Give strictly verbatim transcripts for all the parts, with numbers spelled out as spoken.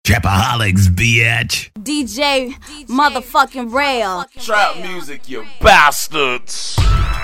Trapaholics, bitch. D J, motherfucking Rail. Trap music, you bastards.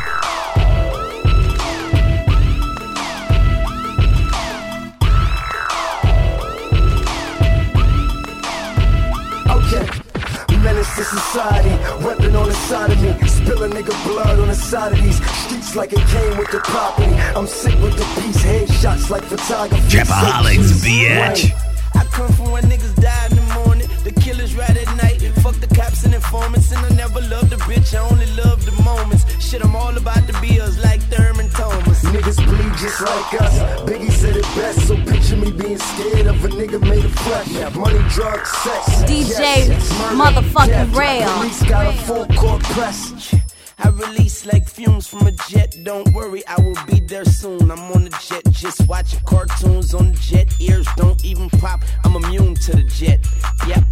Okay, menace to society, weapon on the side of me, spill a nigga blood on the side of these streets like it came with the property. I'm sick with the piece, headshots like photography. Trapaholics, bitch. I come from where niggas die in the morning, the killers right at night. Fuck the cops and informants, and I never loved a bitch, I only love the moments. Shit, I'm all about the bills like Thurman Thomas. Niggas bleed just like us, Biggie said it best, so picture me being scared of a nigga made of flesh. Money, drugs, sex, D J, yes, motherfucking Rail. Police got a full court press. I release like fumes from a jet. Don't worry, I will be there soon. I'm on the jet, just watching cartoons on the jet. Ears don't even pop, I'm immune to the jet. Yep.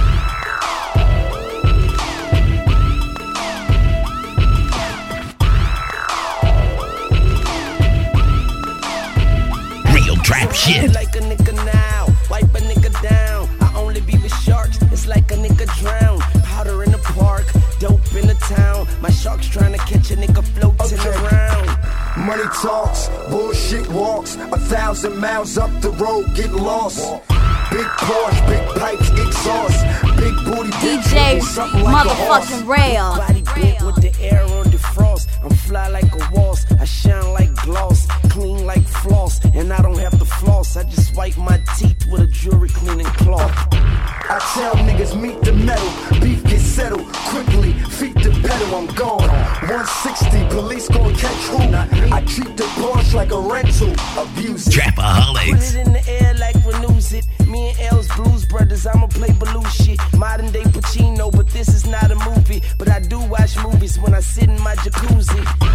Real trap shit. Like a nigga now, wipe a nigga down. I only be with sharks, it's like a nigga drown. Powder in the park, dope in the town. My shark's trying to catch a nigga floating Okay. around. Money talks, bullshit walks, a thousand miles up the road, get lost. Big Porsche, big pipes, exhaust, big booty, D big J, triple, something like a horse. motherfucking Rail. Body bent with the air on the frost. I'm fly like a waltz, I shine like gloss, clean like floss, and I don't have to floss. I just wipe my teeth with a jewelry cleaning cloth. I tell niggas meet the metal, beef get settled quickly, feet the pedal, I'm gone. one sixty, police gon' catch who? I treat the Porsche like a rental, abuse it. Put Trapaholics. it in the air like renews it. Me and L's Blues Brothers, I'ma play Baloo shit. Modern day Pacino, but this is not a movie. But I do watch movies when I sit in my jacuzzi.